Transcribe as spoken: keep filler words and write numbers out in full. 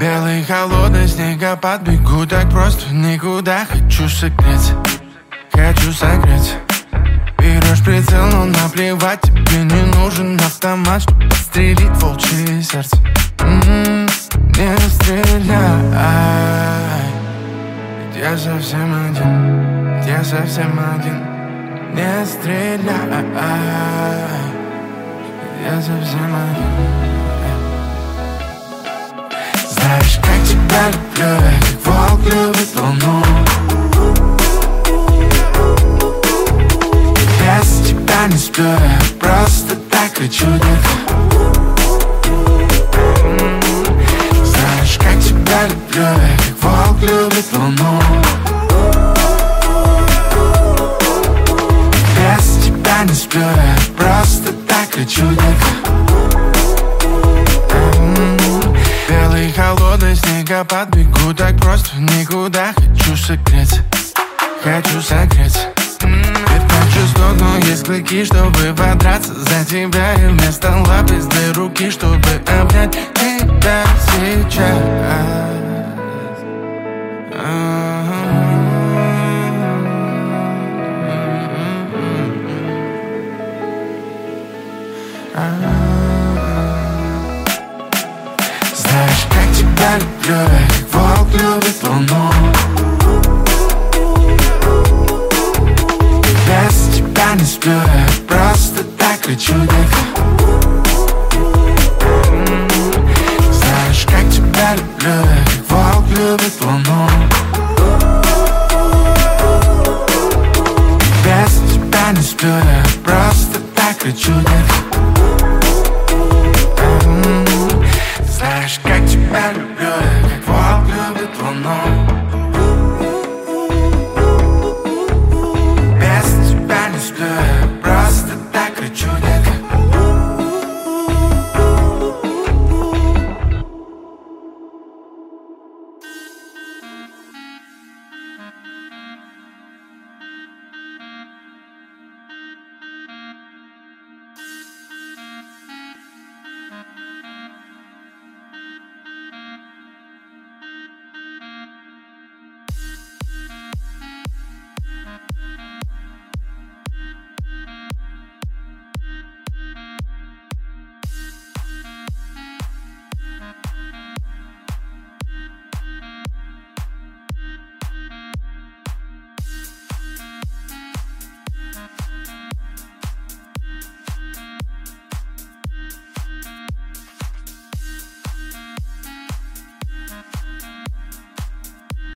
Белый холодный снегопад, бегу так просто никуда. Хочу согреться, хочу согреться. Берешь прицел, но наплевать, тебе не нужен автомат, чтобы подстрелить волчье сердце. М-м-м, не стреляй, ведь я совсем один, ведь я совсем один. Не стреляй, ведь я совсем один. Знаешь, как тебя люблю, я как волк любит луну. Без тебя не сплю, я просто так кричу, детка. Знаешь, как тебя люблю, я как волк любит луну. Без тебя не сплю, я просто так кричу, детка. Белый холодный снегопад, бегу так просто никуда. Хочу согреться, хочу согреться. Ведь так жестоко, но есть клыки, чтобы подраться за тебя. И вместо лап есть две руки, чтобы обнять тебя сейчас. Знаешь, как тебя люблю, я как волк любит луну. Без тебя не сплю, я просто так кричу, детка. Знаешь, как тебя люблю, я как волк любит луну. Без тебя не сплю, я просто так кричу, детка. Знаешь, как тебя люблю.